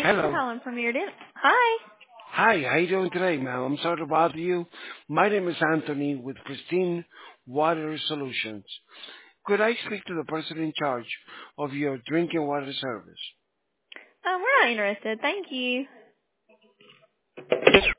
Thank you for Hello. calling Premier Dent. Hi. Hi, how you doing today, ma'am? I'm sorry to bother you. My name is Anthony with Pristine Water Solutions. Could I speak to the person in charge of your drinking water service? We're not interested. Thank you.